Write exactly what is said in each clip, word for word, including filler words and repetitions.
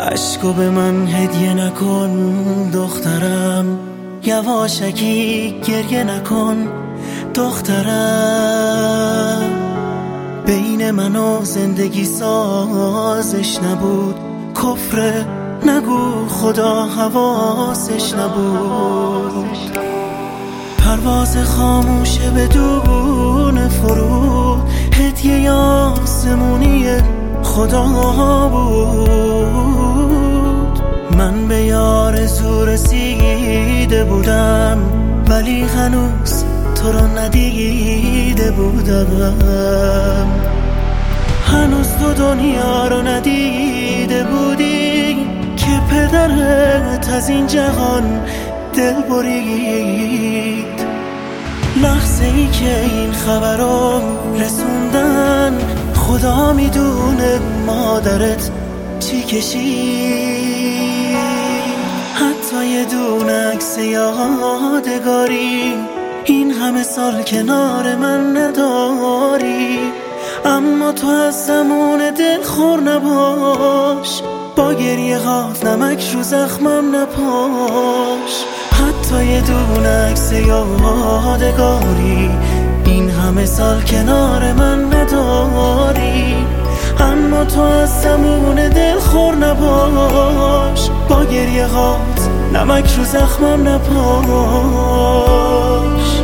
عشقو به من هدیه نکن دخترم، یواشکی گریه نکن دخترم. بین من و زندگی سازش نبود، کفر نگو خدا حواسش نبود. پرواز خاموشه بدون فرود، هدیه آسمونی خدا بود. من به آرزو رسیده بودم، ولی هنوز تو رو ندیده بودم. هنوز تو دنیا رو ندیده بودی که پدرت از این جهان دل برید. لحظه ای که این خبر رو رسوندن، خدا میدونه مادرت چی کشید. حتی یه دونه عکس یادگاری این همه سال کنار من نداری. اما تو از زمان دل خور نباش، با گریه هات نمک رو زخمم نپاش. حتی یه دونه عکس یادگاری این همه سال کنار من نداری. اما تو از زمان دل خور نباش، با گریه هات نمک رو زخمم نپاش.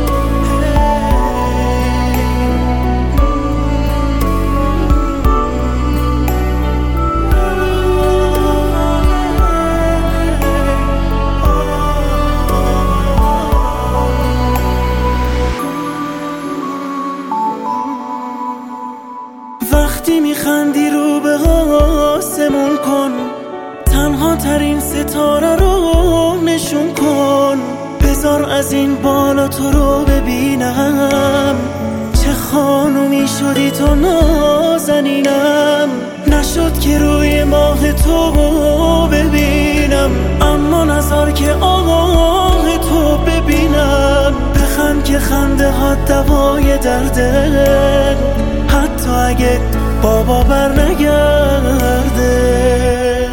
وقتی میخندی رو به آسمون کن، تنها ترین ستاره رو نشون کن. بذار از این بالا تو رو ببینم، چه خانومی شدی تو نازنینم. نشد که روی ماه تو ببینم، اما نظر که آه تو ببینم. بخند که خنده ها دوای درده، حتی اگه بابا بر نگرده.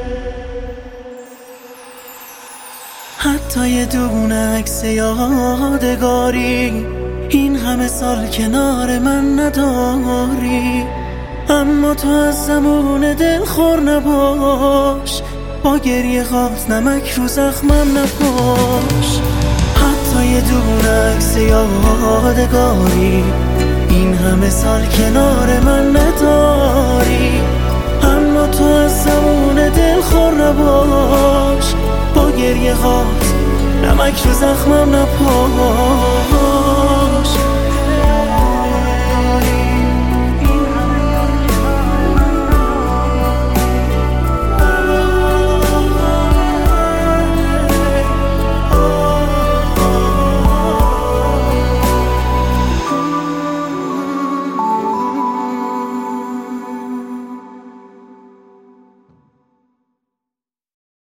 حتی یه دونه عکس یادگاری این همه سال کنار من نداری. اما تو از زمان دل خور نباش، با گریه هات نمک رو زخمم نپاش. حتی یه دونه عکس یادگاری این همه سال کنار من نداری. اما تو از زمان دل خور نباش، با گریه هات نمک رو زخمم نپاش.